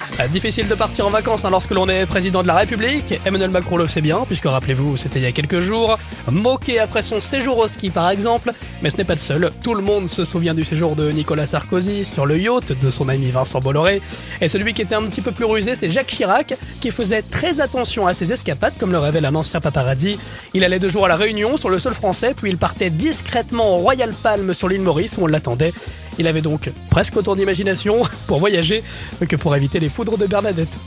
Difficile de partir en vacances lorsque l'on est président de la République. Emmanuel Macron le sait bien, puisque rappelez-vous, c'était il y a quelques jours. Moqué après son séjour au ski par exemple. Mais ce n'est pas le seul. Tout le monde se souvient du séjour de Nicolas Sarkozy sur le yacht de son ami Vincent Bolloré. Et celui qui était un petit peu plus rusé, c'est Jacques Chirac, qui faisait très attention à ses escapades, comme le révèle un ancien paparazzi. Il allait 2 jours à la Réunion sur le sol français, puis il partait discrètement au Royal Palm sur l'île Maurice où on l'attendait. Il avait donc presque autant d'imagination pour voyager que pour éviter les foudres de Bernadette.